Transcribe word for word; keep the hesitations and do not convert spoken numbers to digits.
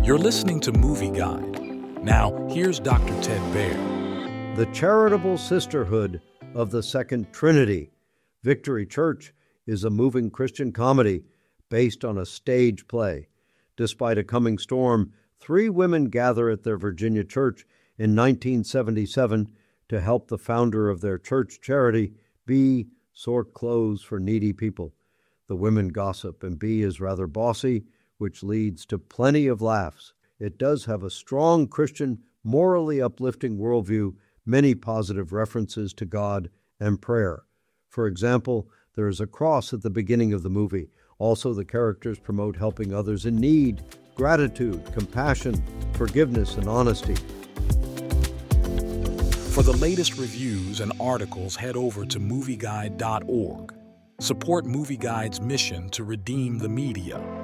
You're listening to Movie Guide. Now, here's Doctor Ted Baird. The Charitable Sisterhood of the Second Trinity. Victory Church is a moving Christian comedy based on a stage play. Despite a coming storm, three women gather at their Virginia church in nineteen seventy-seven to help the founder of their church charity, B, sort clothes for needy people. The women gossip, and B is rather bossy, which leads to plenty of laughs. It does have a strong Christian, morally uplifting worldview, many positive references to God and prayer. For example, there is a cross at the beginning of the movie. Also, the characters promote helping others in need, gratitude, compassion, forgiveness, and honesty. For the latest reviews and articles, head over to movie guide dot org. Support Movie Guide's mission to redeem the media.